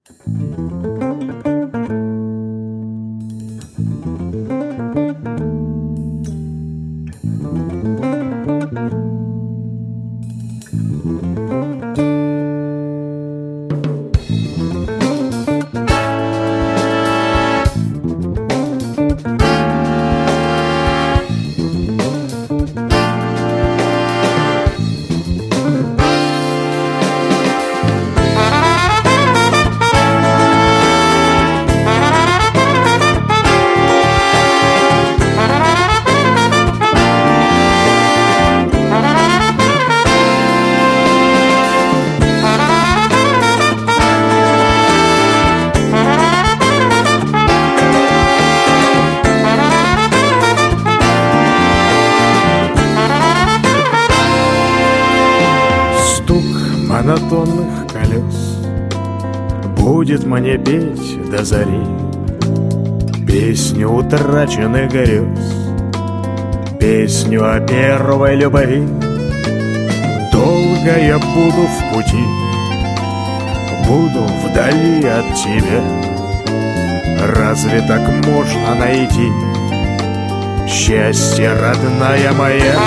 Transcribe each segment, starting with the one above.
Монотонных колес будет мне петь до зари песню утраченных грез, песню о первой любви. Долго я буду в пути, буду вдали от тебя. Разве так можно найти счастье, родная моя?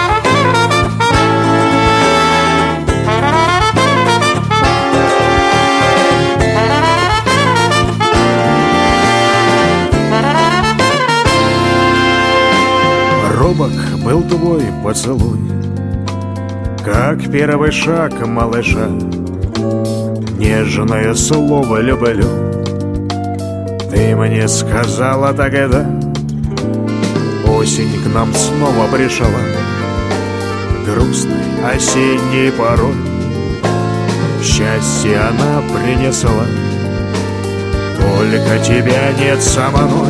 Робок был твой поцелуй, как первый шаг малыша. Нежное слово «люблю» ты мне сказала тогда. Осень к нам снова пришла, грустной осенней порой. Счастье она принесла, только тебя нет со мной.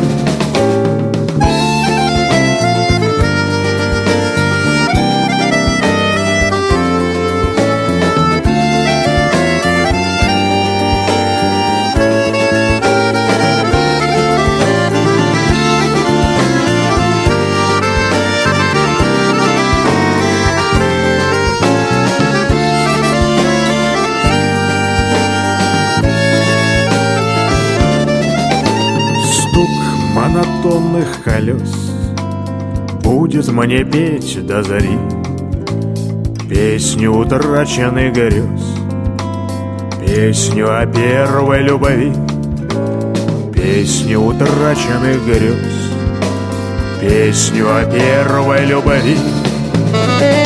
Монотонных колес будет мне петь до зари песню утраченных грез, песню о первой любви, песню утраченных грез, песню о первой любви.